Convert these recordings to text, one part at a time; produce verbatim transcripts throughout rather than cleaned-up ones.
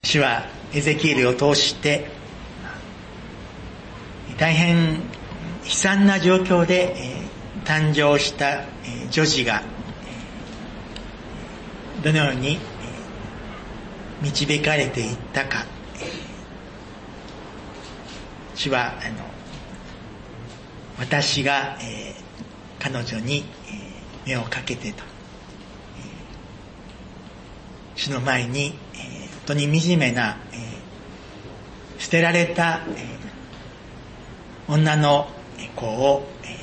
主はエゼキエルを通して大変悲惨な状況で、えー、誕生した、えー、女児が、えー、どのように、えー、導かれていったか、えー、主はあの私が、えー、彼女に、えー、目をかけてと、えー、主の前に、えー、本当に惨めな、えー、捨てられた、えー女の子を、えー、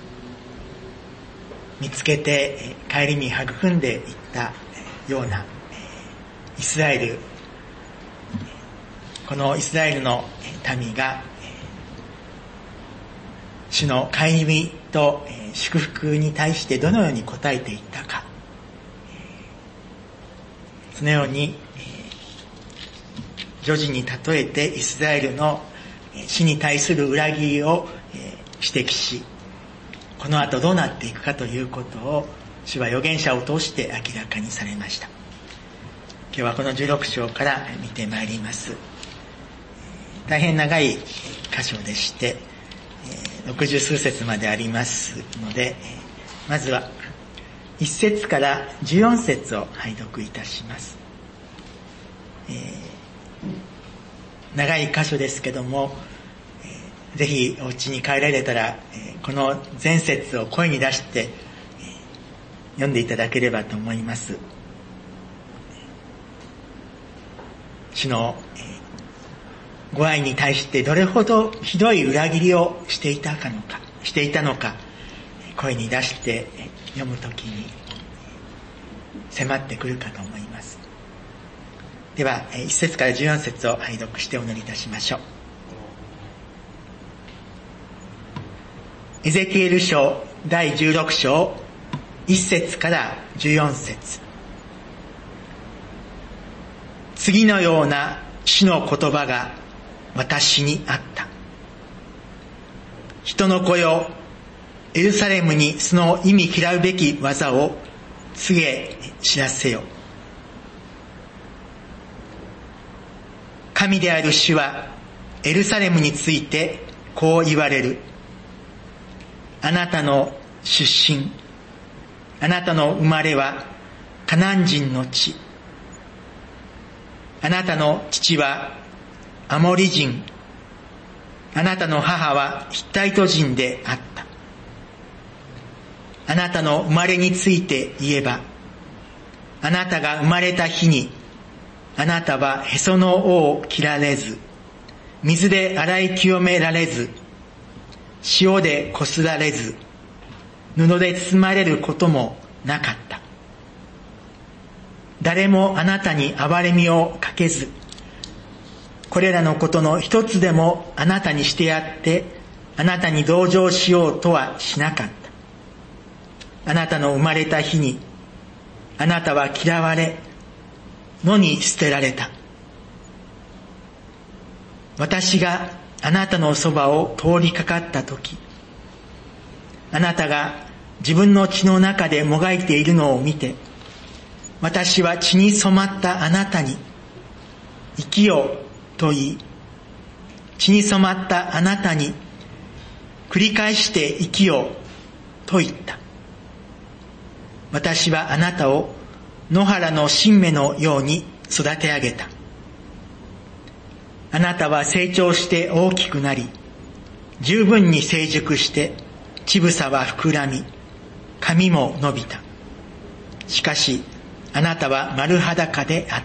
見つけて、えー、帰りに育んでいったような、えー、イスラエル、このイスラエルの民が、えー、主の帰り見と、えー、祝福に対してどのように応えていったか、えー、そのように、えー、女児に例えてイスラエルの死に対する裏切りを指摘し、この後どうなっていくかということを主は預言者を通して明らかにされました。今日はこのじゅうろく章から見てまいります。大変長い箇所でして六十数節までありますので、まずはいち節からじゅうよん節を拝読いたします。えー長い箇所ですけども、えー、ぜひお家に帰られたら、えー、この全節を声に出して、えー、読んでいただければと思います。主の、えー、ご愛に対してどれほどひどい裏切りをしていたかのか、していたのか、声に出して読むときに迫ってくるかと思います。では、いち節からじゅうよん節を拝読してお祈りいたしましょう。エゼキエル書だいじゅうろく章いち節からじゅうよん節。次のような主の言葉が私にあった。人の子よ、エルサレムにその忌み嫌うべき技を告げ知らせよ。神である主はエルサレムについてこう言われる。あなたの出身、あなたの生まれはカナン人の地。あなたの父はアモリ人。あなたの母はヒッタイト人であった。あなたの生まれについて言えば、あなたが生まれた日にあなたはへその緒を切られず、水で洗い清められず、塩でこすられず、布で包まれることもなかった。誰もあなたに憐れみをかけず、これらのことの一つでもあなたにしてやって、あなたに同情しようとはしなかった。あなたの生まれた日に、あなたは嫌われ、野に捨てられた。私があなたのそばを通りかかったとき、あなたが自分の血の中でもがいているのを見て、私は血に染まったあなたに生きよと言い、血に染まったあなたに繰り返して生きよと言った。私はあなたを野原の新芽のように育て上げた。あなたは成長して大きくなり、十分に成熟して乳房は膨らみ、髪も伸びた。しかしあなたは丸裸であった。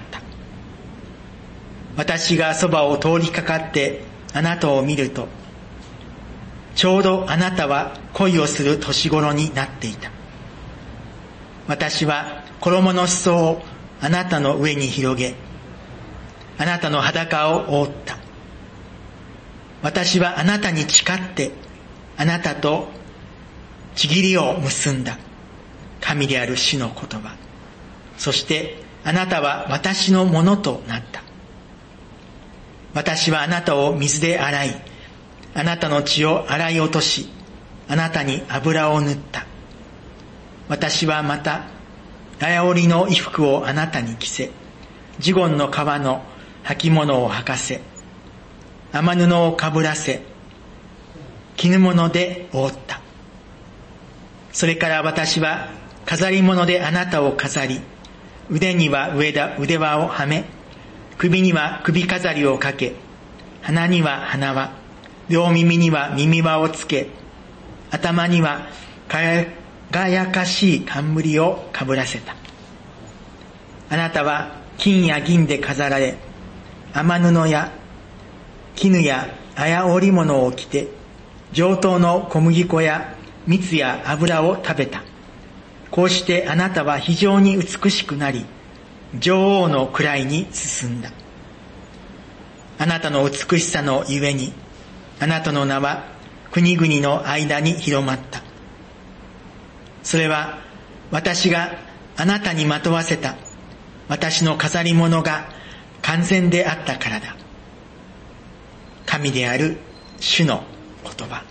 私がそばを通りかかってあなたを見ると、ちょうどあなたは恋をする年頃になっていた。私は衣の裾をあなたの上に広げ、あなたの裸を覆った。私はあなたに誓ってあなたと契りを結んだ。神である主の言葉。そしてあなたは私のものとなった。私はあなたを水で洗い、あなたの血を洗い落とし、あなたに油を塗った。私はまた綾織の衣服をあなたに着せ、ジゴンの皮の履物を履かせ、雨布をかぶらせ、絹物で覆った。それから私は飾り物であなたを飾り、腕には腕輪をはめ、首には首飾りをかけ、鼻には鼻輪、両耳には耳輪をつけ、頭には輝かしい冠をかぶらせた。あなたは金や銀で飾られ、雨布や絹や綾織物を着て、上等の小麦粉や蜜や油を食べた。こうしてあなたは非常に美しくなり、女王の位に進んだ。あなたの美しさのゆえに、あなたの名は国々の間に広まった。それは私があなたにまとわせた私の飾り物が完全であったからだ。神である主の言葉。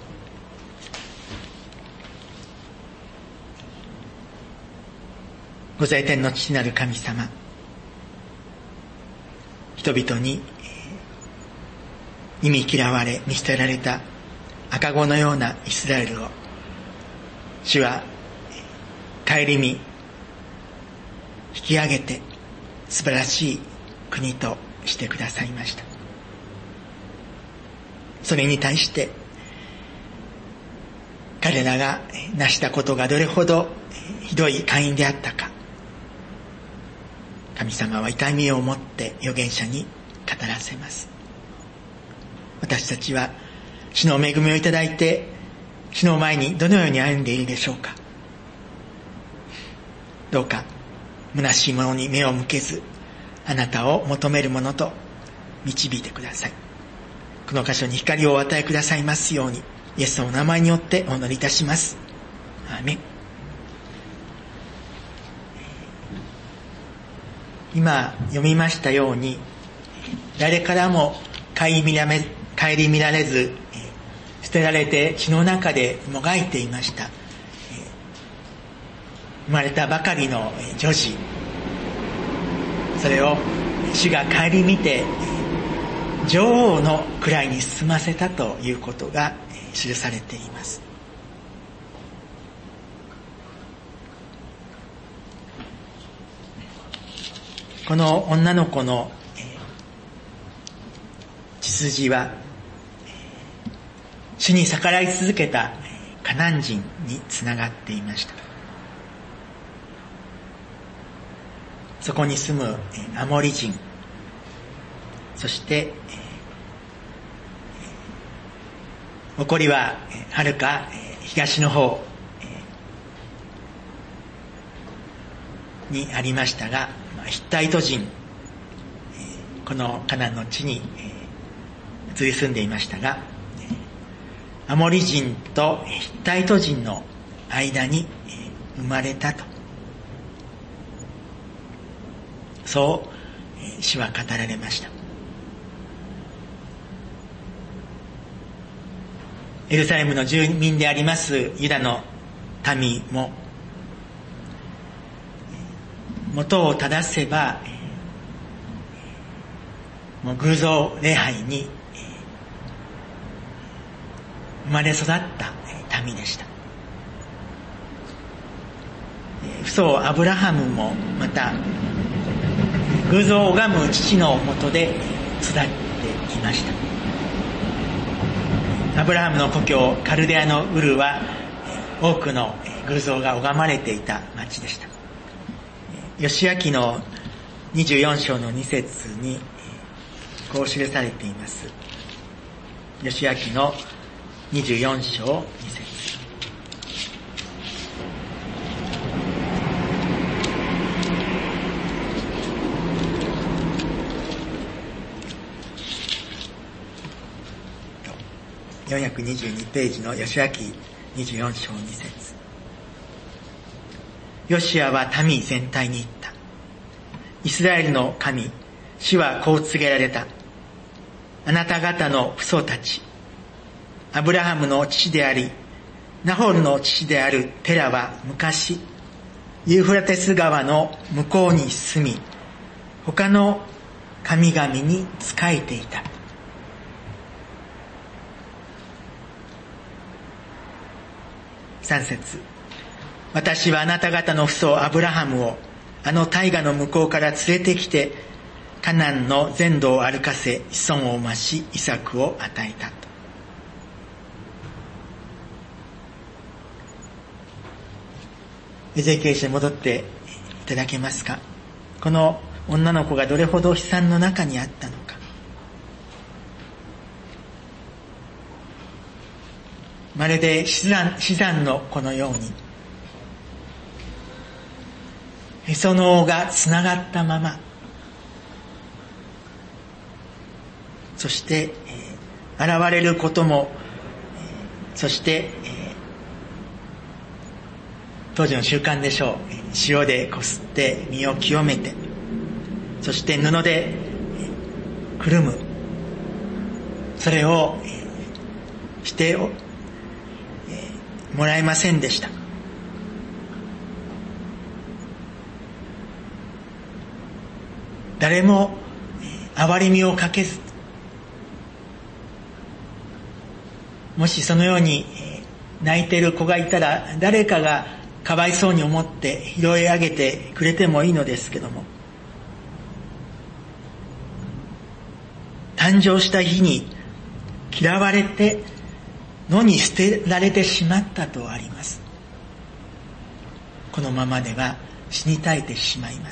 御在天の父なる神様、人々に忌み嫌われ見捨てられた赤子のようなイスラエルを、主は顧み引き上げて素晴らしい国としてくださいました。それに対して彼らが成したことがどれほどひどい姦淫であったか、神様は痛みを持って預言者に語らせます。私たちは主の恵みをいただいて主の前にどのように歩んでいるでしょうか。どうか虚しいものに目を向けず、あなたを求めるものと導いてください。この箇所に光をお与えくださいますように、イエスのお名前によってお祈りいたします。アーメン。今読みましたように、誰からも顧みられ、顧みられず捨てられて血の中でもがいていました。生まれたばかりの女児、それを主が顧みて女王の位に進ませたということが記されています。この女の子の血筋は主に逆らい続けたカナン人につながっていました。そこに住むアモリ人、そして残りははるか東の方にありましたが、ヒッタイト人、このカナンの地に移り住んでいましたが、アモリ人とヒッタイト人の間に生まれたと、そう主は語られました。エルサレムの住民でありますユダの民も、元を正せばもう偶像礼拝に生まれ育った民でした。父祖アブラハムもまた偶像を拝む父のもとで育ってきました。アブラハムの故郷カルデアのウルは多くの偶像が拝まれていた町でした。ヨシア記のにじゅうよん章のに節にこう記されています。ヨシア記のにじゅうよん章に節。よんひゃくにじゅうにページのヨシア記にじゅうよん章に節。ヨシアは民全体に言った。イスラエルの神、主はこう告げられた。あなた方の父祖たち、アブラハムの父であり、ナホルの父であるテラは昔、ユーフラテス川の向こうに住み、他の神々に仕えていた。三節、私はあなた方の父祖アブラハムをあの大河の向こうから連れてきて、カナンの全土を歩かせ、子孫を増し、イサクを与えたと。エゼキエル書に戻っていただけますか。この女の子がどれほど悲惨の中にあったのか。まるで死産、死産の子のように、へその緒がつながったまま、そして、えー、現れることも、えー、そして、えー、当時の習慣でしょう。塩でこすって身を清めて、そして布でくるむ。それをしてもらえませんでした。誰も憐れみをかけず、もしそのように泣いている子がいたら、誰かがかわいそうに思って拾い上げてくれてもいいのですけども、誕生した日に嫌われて野に捨てられてしまったとあります。このままでは死に絶えてしまいます。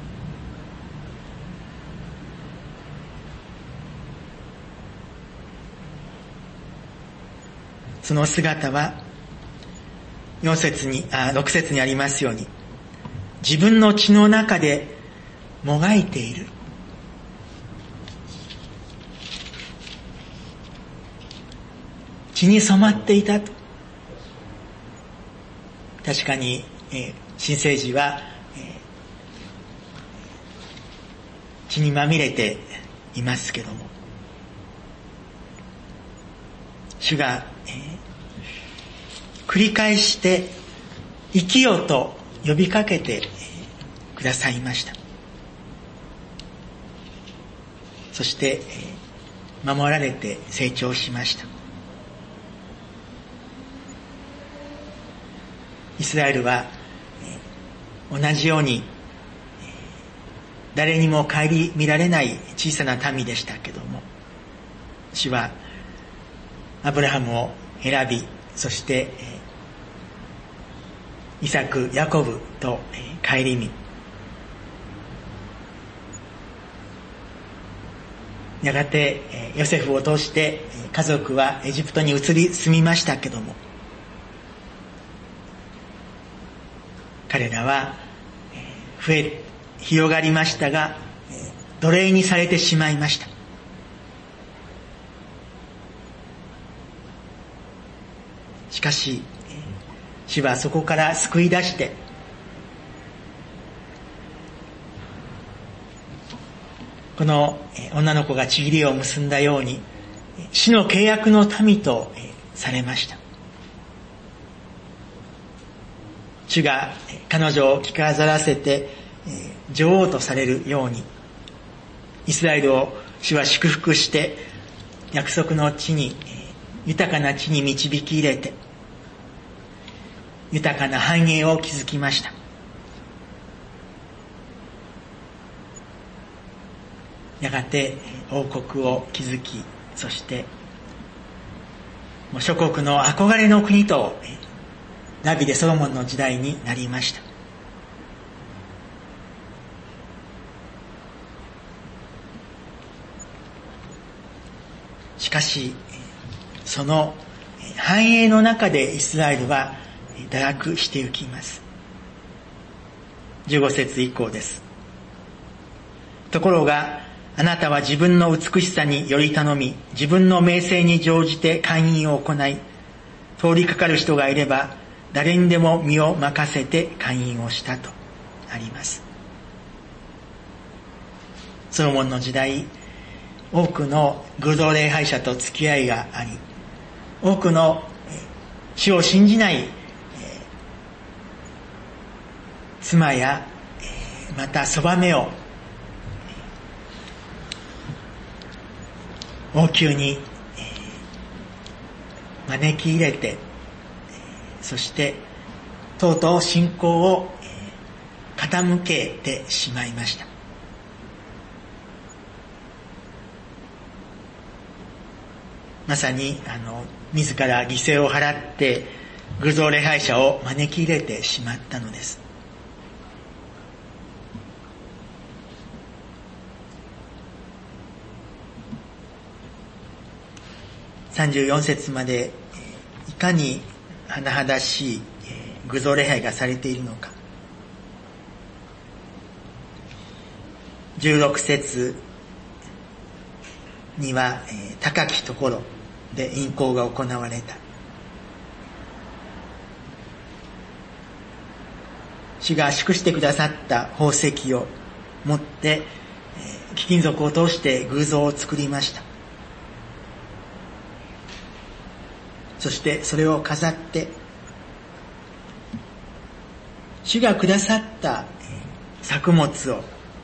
その姿は四節に、あ、六節にありますように、自分の血の中でもがいている。血に染まっていたと。確かに、えー、新生児は、えー、血にまみれていますけども、主が、えー、繰り返して生きよと呼びかけてくださいました。そして、えー、守られて成長しました。イスラエルは、えー、同じように、えー、誰にも顧みられない小さな民でしたけども、主はアブラハムを選び、そして、えー、イサク、ヤコブと、えー、顧み、やがて、えー、ヨセフを通して家族はエジプトに移り住みましたけども、彼らは、えー、増え、広がりましたが、えー、奴隷にされてしまいました。しかし、主はそこから救い出して、この女の子が契りを結んだように、主の契約の民とされました。主が彼女を着飾らせて女王とされるように、イスラエルを主は祝福して約束の地に、豊かな地に導き入れて、豊かな繁栄を築きました。やがて王国を築き、そしてもう諸国の憧れの国とダビデ・ソロモンの時代になりました。しかしその繁栄の中でイスラエルは堕落してゆきます。じゅうご節以降です。ところがあなたは自分の美しさにより頼み、自分の名声に乗じて勧誘を行い、通りかかる人がいれば誰にでも身を任せて勧誘をしたとあります。ソロモンの時代、多くの偶像礼拝者と付き合いがあり、多くの主を信じない妻やまたそばめを王宮に、えー、招き入れて、そしてとうとう信仰を、えー、傾けてしまいました。まさにあの自ら犠牲を払って偶像礼拝者を招き入れてしまったのです。さんじゅうよん節までいかに甚だしい偶像礼拝がされているのか。じゅうろく節には高きところで淫行が行われた。主が祝してくださった宝石を持って貴金属を通して偶像を作りました。そしてそれを飾って主がくださった作物を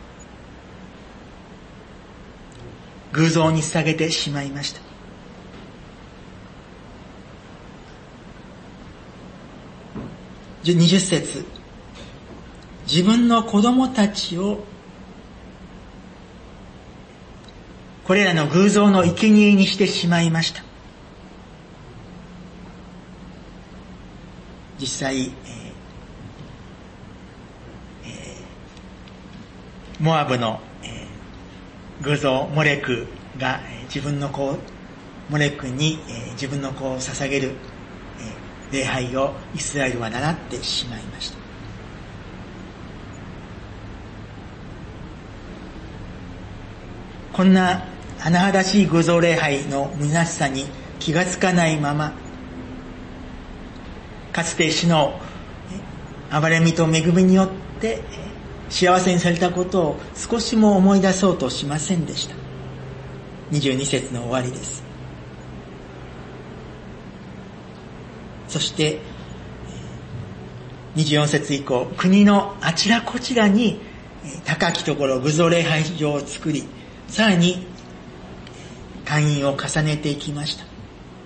偶像に捧げてしまいました。にじゅっ節、自分の子供たちをこれらの偶像の生贄にしてしまいました。実際、えーえー、モアブの、えー、偶像モレクが、えー、自分の子モレクに、えー、自分の子を捧げる、えー、礼拝をイスラエルは習ってしまいました。こんな甚だしい偶像礼拝の虚しさに気がつかないまま、かつて主の憐れみと恵みによって幸せにされたことを少しも思い出そうとしませんでした。にじゅうに節の終わりです。そしてにじゅうよん節以降、国のあちらこちらに高きところ偶像礼拝場を作り、さらに会員を重ねていきました。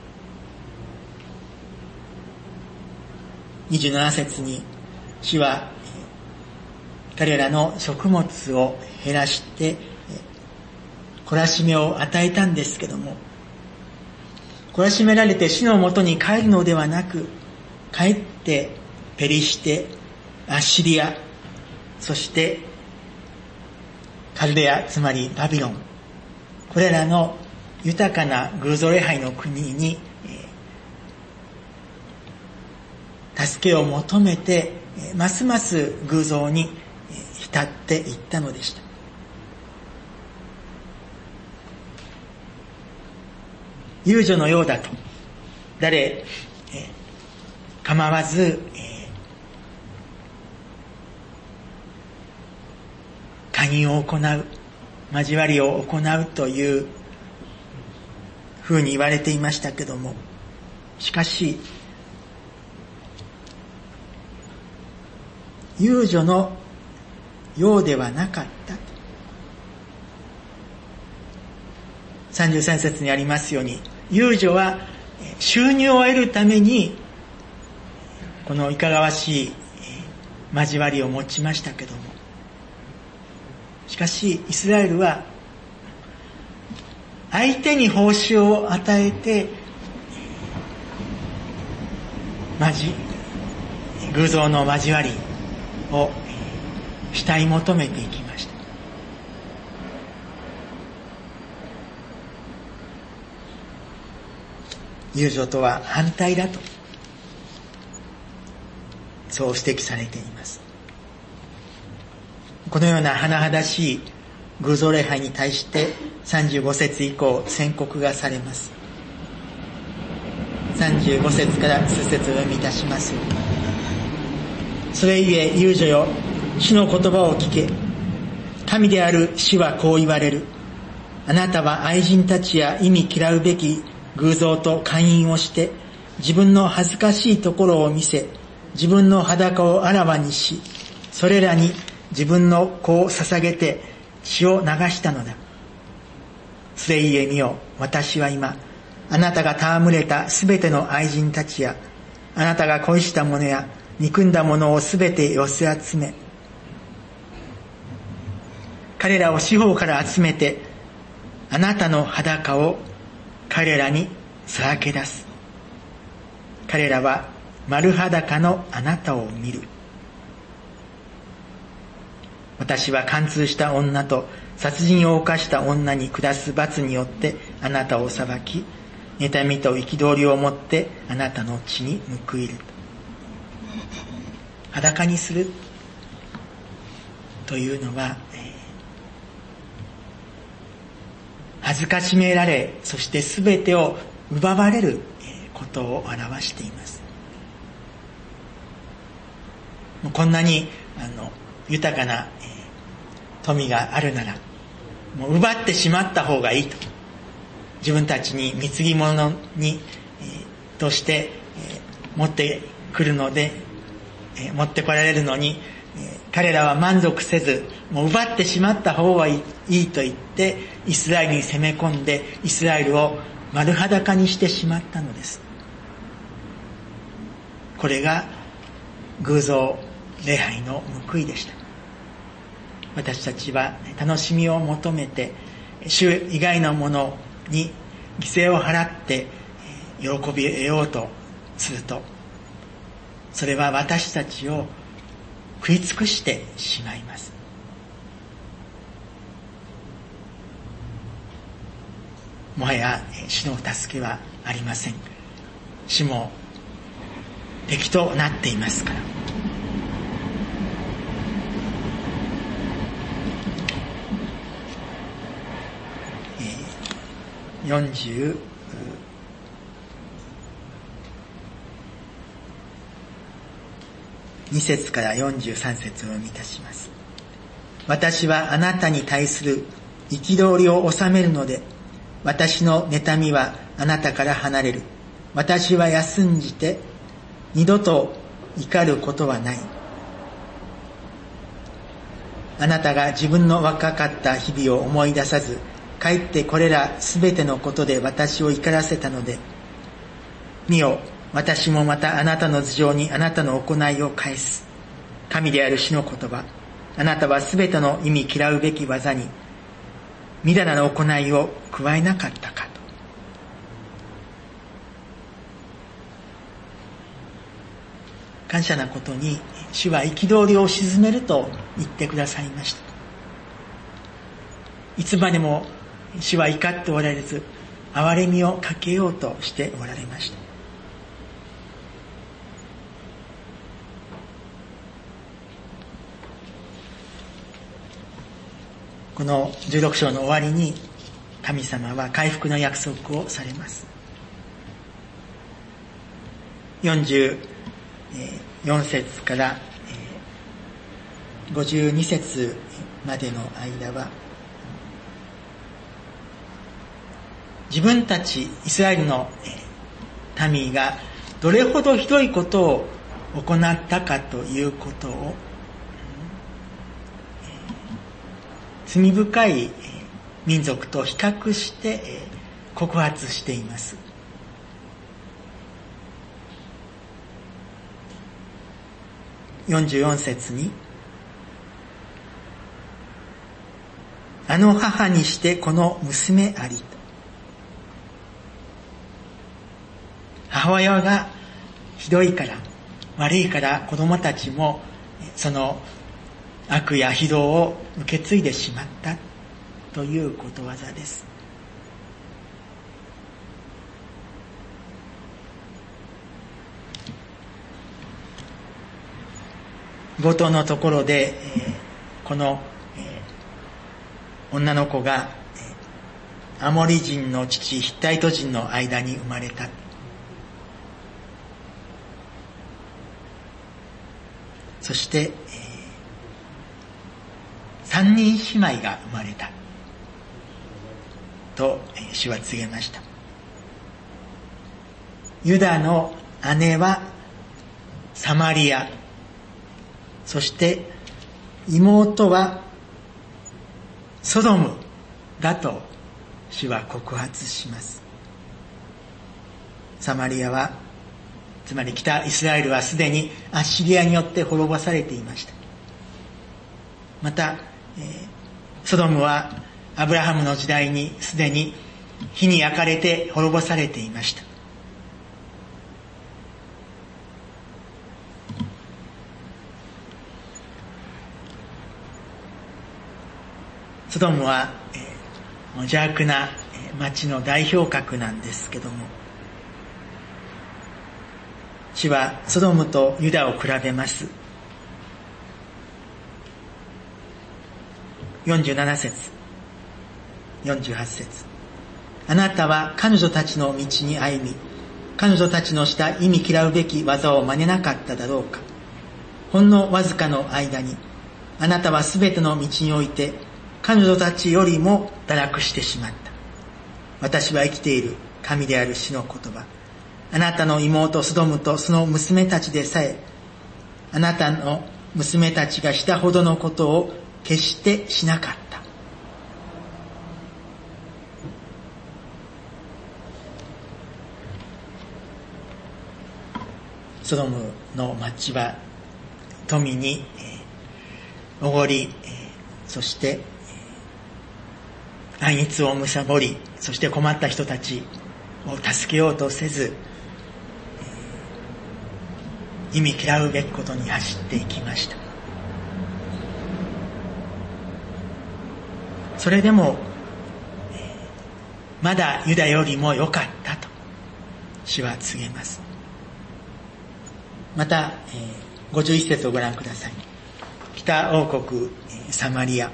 にじゅうなな節に主は彼らの食物を減らして懲らしめを与えたんですけども、懲らしめられて主のもとに帰るのではなく、帰ってペリシテ、アッシリア、そしてカルデア、つまりバビロン、これらの豊かな偶像礼拝の国に助けを求めて、ますます偶像に浸っていったのでした。遊女のようだと、誰構わず会員を行う、交わりを行うというふうに言われていましたけども、しかし遊女のようではなかったと。さんじゅうさん節にありますように、遊女は収入を得るためにこのいかがわしい交わりを持ちましたけども、しかしイスラエルは相手に報酬を与えて偶像の交わりを慕い求めていきました。遊女とは反対だと、そう指摘されています。このような甚だしい偶像礼拝に対してさんじゅうご節以降宣告がされます。さんじゅうご節から数節を読みいたします。それゆえ遊女よ、主の言葉を聞け。神である主はこう言われる。あなたは愛人たちや忌み嫌うべき偶像と姦淫をして、自分の恥ずかしいところを見せ、自分の裸をあらわにし、それらに自分の子を捧げて血を流したのだ。 連れ家見よ、私は今、あなたが戯れたすべての愛人たちや、あなたが恋したものや、憎んだものをすべて寄せ集め、彼らを四方から集めて、あなたの裸を彼らにさらけ出す。彼らは丸裸のあなたを見る。私は貫通した女と殺人を犯した女に下す罰によってあなたを裁き、妬みと憤りをもってあなたの血に報いる。裸にするというのは、えー、恥ずかしめられ、そして全てを奪われることを表しています。もうこんなにあの豊かな、えー、富があるなら、もう奪ってしまった方がいいと。自分たちに貢ぎ物に、えー、として、えー、持ってくるので、えー、持ってこられるのに、えー、彼らは満足せず、もう奪ってしまった方がいい、いいと言って、イスラエルに攻め込んで、イスラエルを丸裸にしてしまったのです。これが偶像礼拝の報いでした。私たちは楽しみを求めて、主以外のものに犠牲を払って喜びを得ようとすると、それは私たちを食い尽くしてしまいます。もはや主の助けはありません。主も敵となっていますから。よんじゅうに節からよんじゅうさん節を読み出します。私はあなたに対する憤りを収めるので、私の妬みはあなたから離れる。私は休んじて二度と怒ることはない。あなたが自分の若かった日々を思い出さず、かえってこれらすべてのことで私を怒らせたので、見よ、私もまたあなたの頭上にあなたの行いを返す。神である主の言葉、あなたはすべての意味嫌うべき技にみだらな行いを加えなかったかと。感謝なことに、主は憤りを鎮めると言ってくださいました。いつまでも主は怒っておられず、憐れみをかけようとしておられました。このじゅうろく章の終わりに、神様は回復の約束をされます。よんじゅうよん節からごじゅうに節までの間は、自分たちイスラエルの民がどれほどひどいことを行ったかということを、罪深い民族と比較して告発しています。よんじゅうよん節に、あの母にしてこの娘ありと。母親がひどいから、悪いから子供たちもその悪や非道を受け継いでしまったということわざです。冒頭のところで、この女の子がアモリ人の父ヒッタイト人の間に生まれた。そして、えー、三人姉妹が生まれたと、えー、主は告げました。ユダの姉はサマリア、そして妹はソドムだと主は告発します。サマリアは、つまり北イスラエルはすでにアッシリアによって滅ぼされていました。また、えー、ソドムはアブラハムの時代にすでに火に焼かれて滅ぼされていました。ソドムは、えー、邪悪な町の代表格なんですけども、主はソドムとユダを比べます。よんじゅうなな節、よんじゅうはち節。あなたは彼女たちの道に歩み、彼女たちのした忌み嫌うべき技を真似なかっただろうか。ほんのわずかの間に、あなたはすべての道において、彼女たちよりも堕落してしまった。私は生きている神である主の言葉。あなたの妹ソドムとその娘たちでさえ、あなたの娘たちがしたほどのことを決してしなかった。ソドムの町は富におごり、そして暗逸を貪り、そして困った人たちを助けようとせず、忌み嫌うべきことに走っていきました。それでもまだユダよりも良かったと主は告げます。またごじゅういち節をご覧ください。北王国サマリア。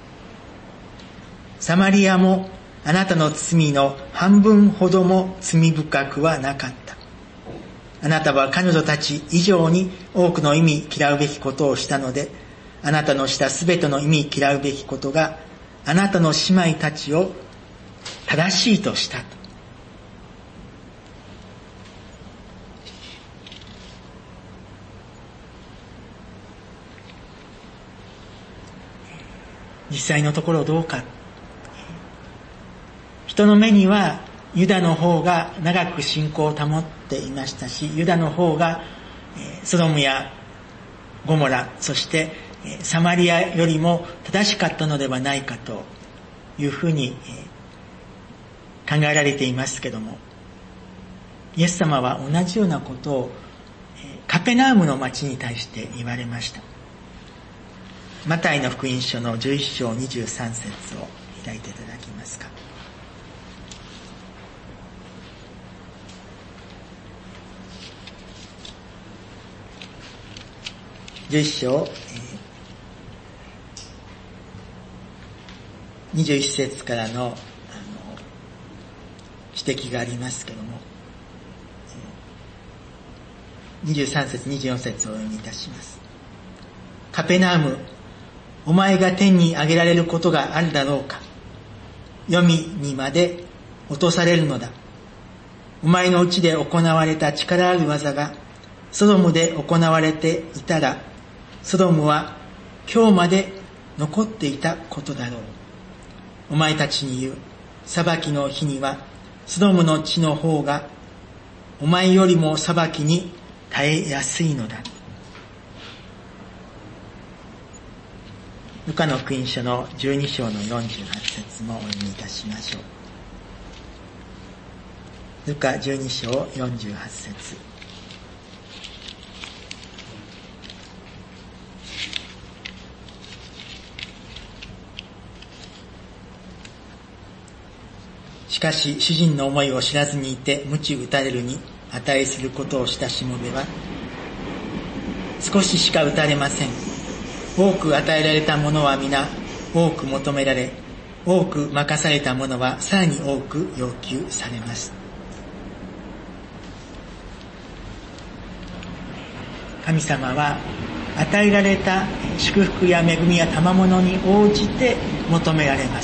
サマリアもあなたの罪の半分ほども罪深くはなかった。あなたは彼女たち以上に多くの忌み嫌うべきことをしたので、あなたのしたすべての忌み嫌うべきことがあなたの姉妹たちを正しいとしたと。実際のところどうか。人の目にはユダの方が長く信仰を保っていましたし、ユダの方がソドムやゴモラ、そしてサマリアよりも正しかったのではないかというふうに考えられていますけども、イエス様は同じようなことをカペナウムの町に対して言われました。マタイの福音書のじゅういっ章にじゅうさん節を開いていただけますか。じゅういっ章、にじゅういち節からの、あの指摘がありますけども、にじゅうさん節、にじゅうよん節をお読みいたします。カペナウム、お前が天に上げられることがあるだろうか。黄泉にまで落とされるのだ。お前のうちで行われた力ある技がソドムで行われていたら、ソドムは今日まで残っていたことだろう。お前たちに言う、裁きの日にはソドムの地の方がお前よりも裁きに耐えやすいのだ。ルカの福音書のじゅうに章のよんじゅうはち節もお読みいたしましょう。ルカじゅうに章よんじゅうはち節。しかし主人の思いを知らずにいて鞭打たれるに値することをしたしもべは少ししか打たれません。多く与えられたものは皆多く求められ、多く任されたものはさらに多く要求されます。神様は与えられた祝福や恵みや賜物に応じて求められます。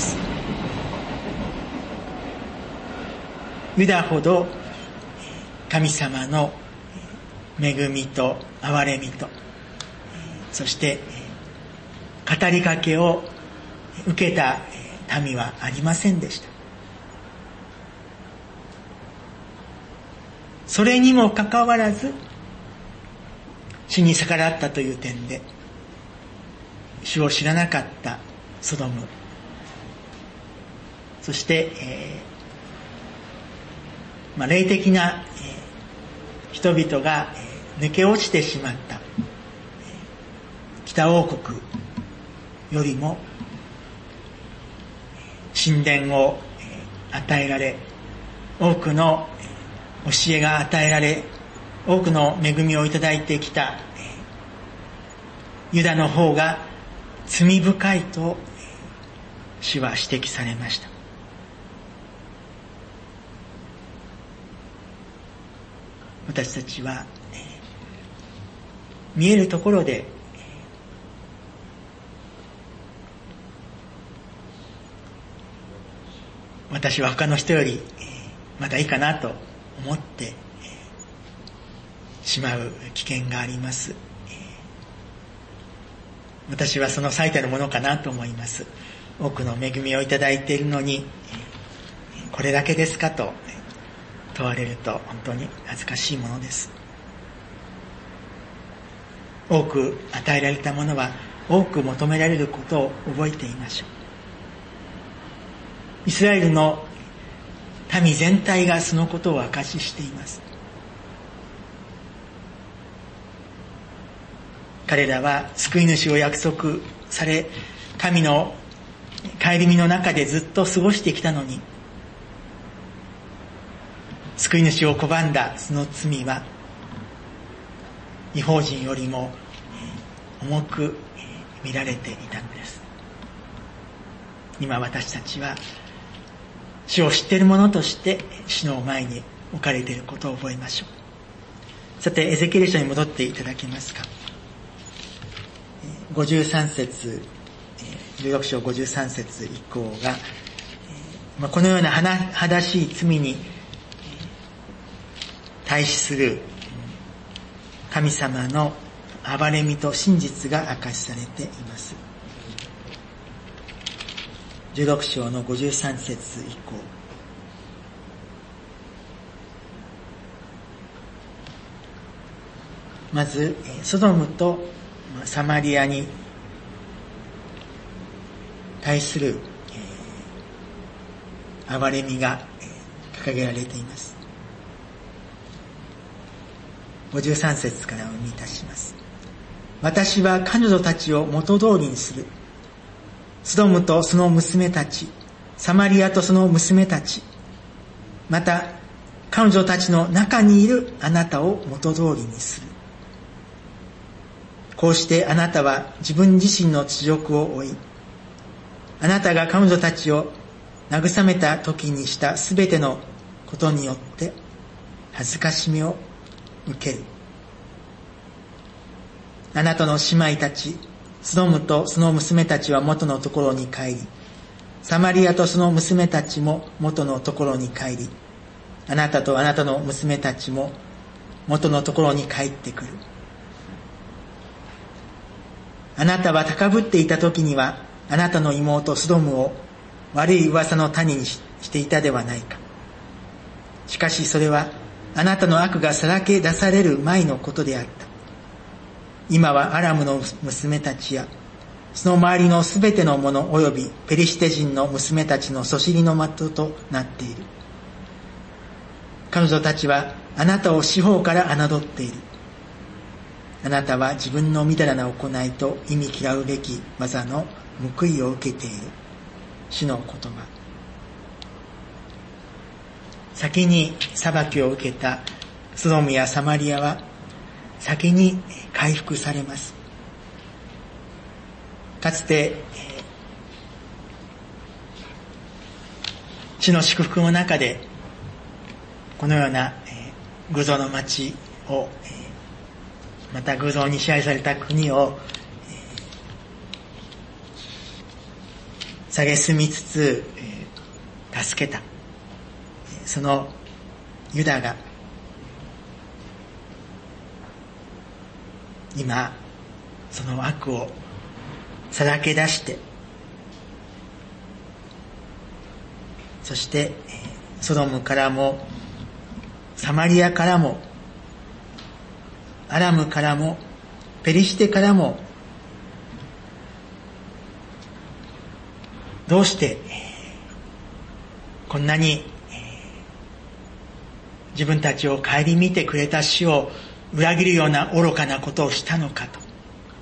ユダほど神様の恵みと憐れみと、そして語りかけを受けた民はありませんでした。 それにもかかわらず主に逆らったという点で、主を知らなかったソドム、そして、えーまあ、霊的な、えー、人々が、えー、抜け落ちてしまった、えー、北王国よりも神殿を、えー、与えられ、多くの、えー、教えが与えられ、多くの恵みをいただいてきた、えー、ユダの方が罪深いと、えー、主は指摘されました。私たちは、えー、見えるところで、えー、私は他の人より、えー、まだいいかなと思って、えー、しまう危険があります。えー、私はその最たるものかなと思います。多くの恵みをいただいているのに、えー、これだけですかと問われると本当に恥ずかしいものです。多く与えられたものは多く求められることを覚えていましょう。イスラエルの民全体がそのことを証ししています。彼らは救い主を約束され、神の顧みの中でずっと過ごしてきたのに、救い主を拒んだその罪は異邦人よりも重く見られていたのです。今私たちは主を知っている者として主の前に置かれていることを覚えましょう。さてエゼキエル書に戻っていただけますか。ごじゅうさん節、じゅうろく章ごじゅうさん節以降が、このような裸しい罪に対しする神様の憐れみと真実が明かしされています。じゅうろく章のごじゅうさん節以降、まずソドムとサマリアに対する憐れみが掲げられています。ごじゅうさん節からお読みいたします。私は彼女たちを元通りにする。ソドムとその娘たち、サマリアとその娘たち、また彼女たちの中にいるあなたを元通りにする。こうしてあなたは自分自身の恥辱を負い、あなたが彼女たちを慰めた時にしたすべてのことによって恥ずかしみを受ける。あなたの姉妹たち、ソドムとその娘たちは元のところに帰り、サマリアとその娘たちも元のところに帰り、あなたとあなたの娘たちも元のところに帰ってくる。あなたは高ぶっていた時には、あなたの妹ソドムを悪い噂の種にしていたではないか。しかしそれはあなたの悪がさらけ出される前のことであった。今はアラムの娘たちやその周りのすべての者及びペリシテ人の娘たちのそしりの的となっている。彼女たちはあなたを四方から侮っている。あなたは自分のみだらな行いと忌み嫌うべき技の報いを受けている。主の言葉。先に裁きを受けたソドムやサマリアは先に回復されます。かつて主の祝福の中でこのような偶像の町を、また偶像に支配された国を蔑みつつ助けたそのユダが今その悪をさらけ出して、そしてソドムからもサマリアからもアラムからもペリシテからもどうしてこんなに自分たちを顧みてくれた主を裏切るような愚かなことをしたのかと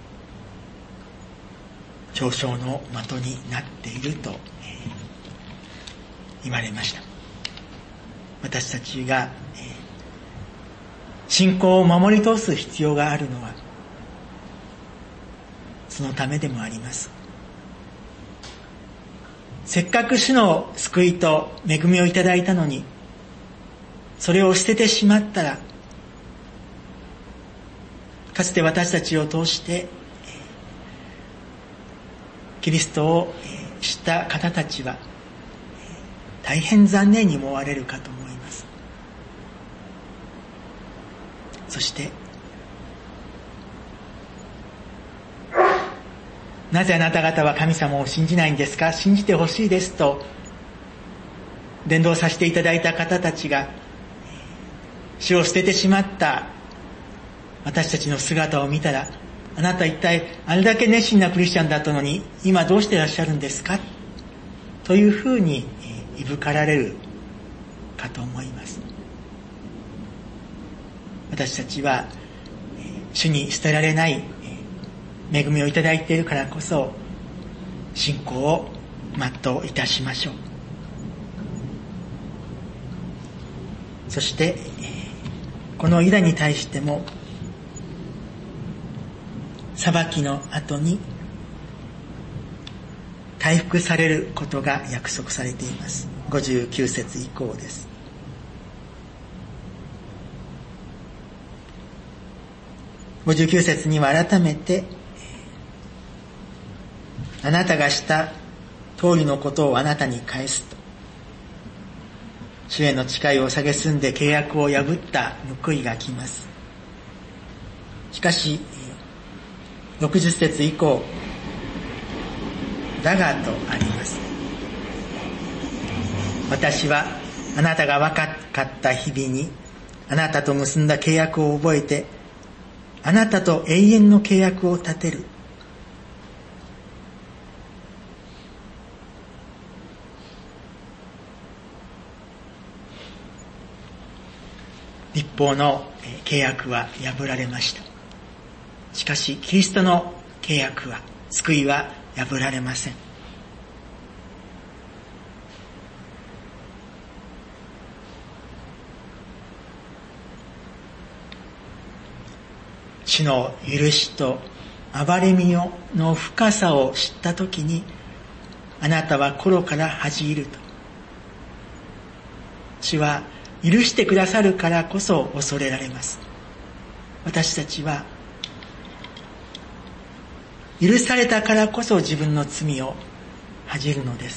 嘲笑の的になっていると言われました。私たちが信仰を守り通す必要があるのはそのためでもあります。せっかく主の救いと恵みをいただいたのにそれを捨ててしまったら、かつて私たちを通してキリストを知った方たちは大変残念に思われるかと思います。そしてなぜあなた方は神様を信じないんですか、信じてほしいですと伝道させていただいた方たちが主を捨ててしまった私たちの姿を見たら、あなた一体あれだけ熱心なクリスチャンだったのに今どうしていらっしゃるんですかというふうにいぶかられるかと思います。私たちは主に捨てられない恵みをいただいているからこそ信仰を全ういたしましょう。そしてこのユダに対しても裁きの後に回復されることが約束されています。ごじゅうきゅう節以降です。ごじゅうきゅう節には改めてあなたがした通りのことをあなたに返すと、主への誓いを蔑んで契約を破った報いが来ます。しかしろくじゅう節以降、だがとあります。私はあなたが若かった日々にあなたと結んだ契約を覚えて、あなたと永遠の契約を立てる。立法の契約は破られました。しかしキリストの契約は、救いは破られません。主の許しと憐れみの深さを知ったときに、あなたは心から恥じ入ると。主は許してくださるからこそ恐れられます。私たちは許されたからこそ自分の罪を恥じるのです。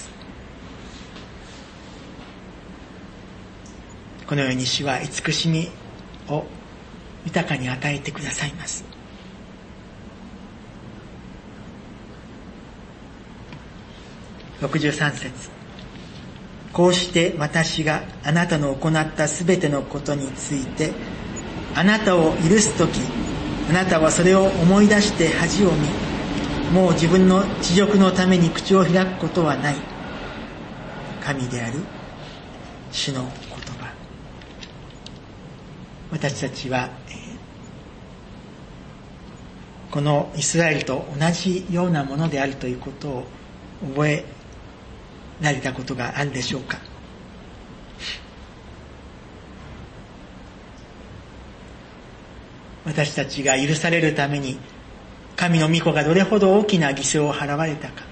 このように主は慈しみを豊かに与えてくださいます。ろくじゅうさん節、こうして私があなたの行ったすべてのことについてあなたを許すとき、あなたはそれを思い出して恥を見、もう自分の恥辱のために口を開くことはない。神である主の言葉。私たちはこのイスラエルと同じようなものであるということを覚えられたことがあるでしょうか。私たちが許されるために神の御子がどれほど大きな犠牲を払われたか、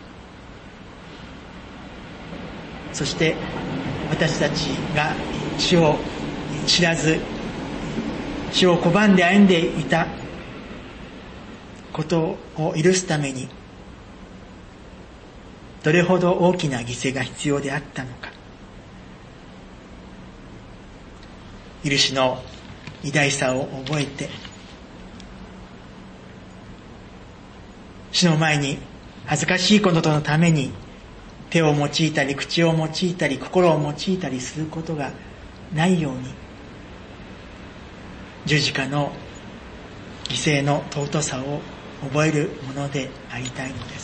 そして私たちが主を知らず主を拒んで歩んでいたことを許すためにどれほど大きな犠牲が必要であったのか。許しの偉大さを覚えて、主の前に恥ずかしいことのために手を用いたり口を用いたり心を用いたりすることがないように、 十字架の犠牲の尊さを覚えるものでありたいのです。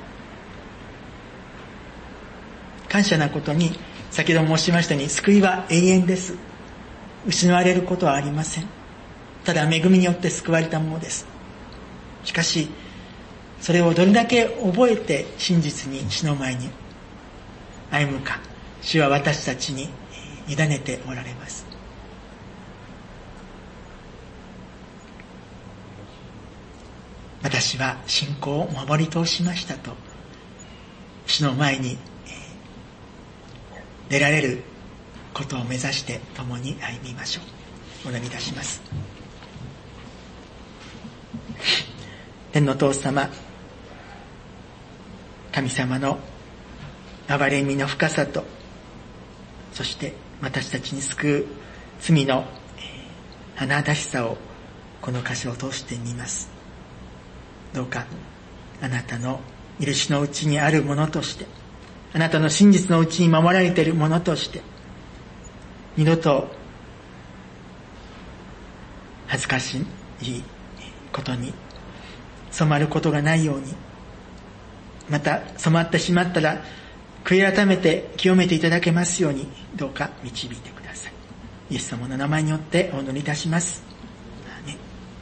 感謝なことに、先ほど申しましたように、救いは永遠です。失われることはありません。ただ恵みによって救われたものです。しかし、それをどれだけ覚えて真実に主の前に歩むか、主は私たちに委ねておられます。私は信仰を守り通しましたと、主の前に出られることを目指して共に歩みましょう。お祈りいたします。天の父様、神様の憐れみの深さと、そして私たちに救う罪の甚だしさをこの箇所を通して見ます。どうかあなたの許しのうちにあるものとして、あなたの真実のうちに守られているものとして、二度と恥ずかしいことに染まることがないように、また染まってしまったら悔い改めて清めていただけますように、どうか導いてください。イエス様の名前によってお祈りいたします。